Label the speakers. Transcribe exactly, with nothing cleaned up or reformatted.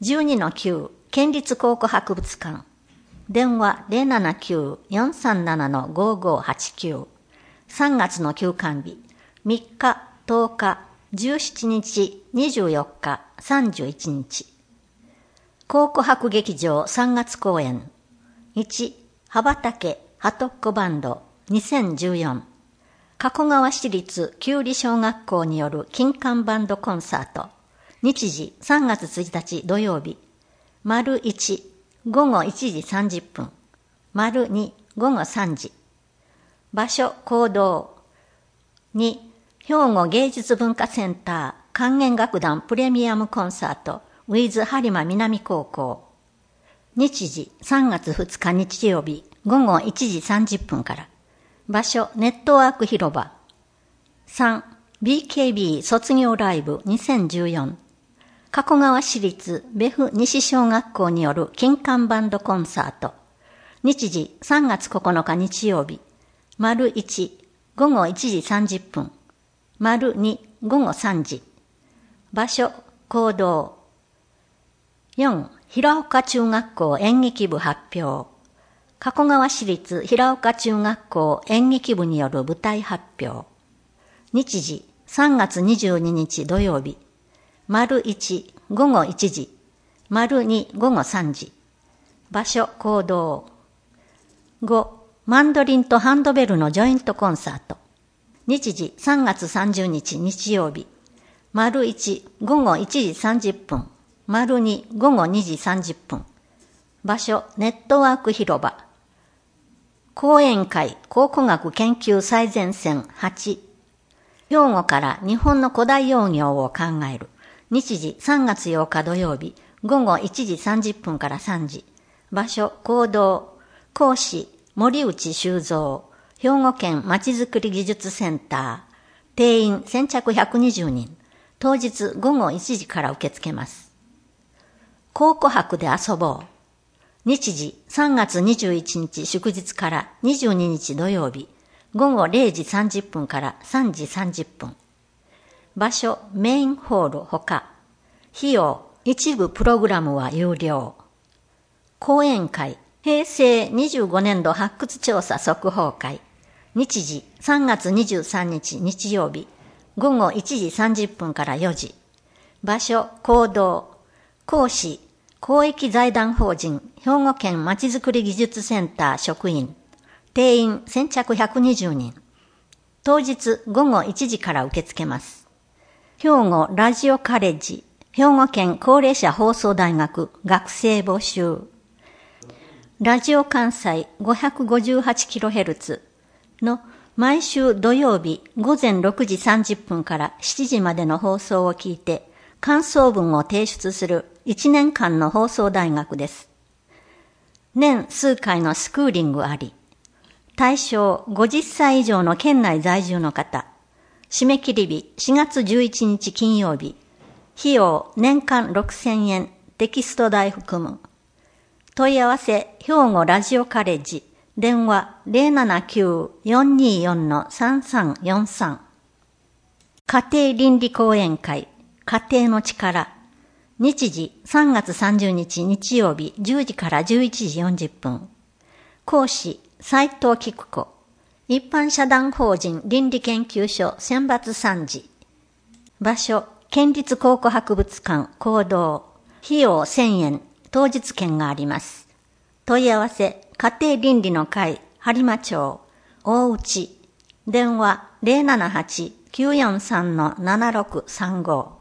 Speaker 1: じゅうにのきゅう 県立考古博物館。電話 ゼロななきゅう よんさんなな ごーごーはちきゅう。さんがつの休館日。みっか、とおか、じゅうしちにち、にじゅうよっか、さんじゅういちにち。考古博劇場さんがつ公演。いち、羽ばたけはとっこバンドにせんじゅうよん。加古川市立旧里小学校による金管バンドコンサート。日時さんがつついたち土曜日。丸いち、ごごいちじさんじゅっぷん。丸に、ごごさんじ。場所、講堂。に、兵庫芸術文化センター管弦楽団プレミアムコンサート with 播磨南高校。日時さんがつふつか日曜日ごごいちじさんじゅっぷんから。場所、ネットワーク広場。さん、ビーケービー 卒業ライブにせんじゅうよん。加古川市立別府西小学校による金管バンドコンサート。日時さんがつここのか日曜日。丸いち、ごごいちじさんじゅっぷん。丸に、ごごさんじ。場所、講堂。よん、平岡中学校演劇部発表。加古川市立平岡中学校演劇部による舞台発表。日時、さんがつにじゅうににち土曜日。丸いち、ごごいちじ。丸に、ごごさんじ。場所、講堂。ご、マンドリンとハンドベルのジョイントコンサート。日時さんがつさんじゅうにち日曜日。丸いち、ごごいちじさんじゅっぷん。丸に、ごごにじさんじゅっぷん。場所、ネットワーク広場。講演会考古学研究最前線はち。兵庫から日本の古代窯業を考える。日時さんがつようか土曜日。ごごいちじさんじゅっぷんからさんじ。場所、講堂。講師、森内修造。兵庫県まちづくり技術センター。定員先着ひゃくにじゅうにん。当日ごごいちじから受け付けます。考古博で遊ぼう。日時さんがつにじゅういちにち祝日からにじゅうににち土曜日。ごごれいじさんじゅっぷんからさんじさんじゅっぷん。場所、メインホールほか。費用、一部プログラムは有料。講演会、へいせいにじゅうごねんど発掘調査速報会。日時さんがつにじゅうさんにち日曜日。ごごいちじさんじゅっぷんからよじ。場所、講堂。講師、公益財団法人兵庫県まちづくり技術センター職員。定員先着ひゃくにじゅうにん。当日ごごいちじから受け付けます。兵庫ラジオカレッジ、兵庫県高齢者放送大学学生募集。ラジオ関西 ごひゃくごじゅうはちキロヘルツ の毎週土曜日ごぜんろくじさんじゅっぷんからしちじまでの放送を聞いて感想文を提出するいちねんかんの放送大学です。年数回のスクーリングあり。対象ごじゅっさい以上の県内在住の方。締め切り日しがつじゅういちにち金曜日。費用年間ろくせんえん、テキスト代含む。問い合わせ兵庫ラジオカレッジ。電話 ゼロななきゅう よんにーよん さんさんよんさん。家庭倫理講演会。家庭の力。日時さんがつさんじゅうにち日曜日じゅうじからじゅういちじよんじゅっぷん。講師斉藤菊子。一般社団法人倫理研究所選抜参事。場所県立考古博物館講堂。費用せんえん。当日券があります。問い合わせ家庭倫理の会播磨町大内。電話 ゼロななはち きゅうよんさん ななろくさんご。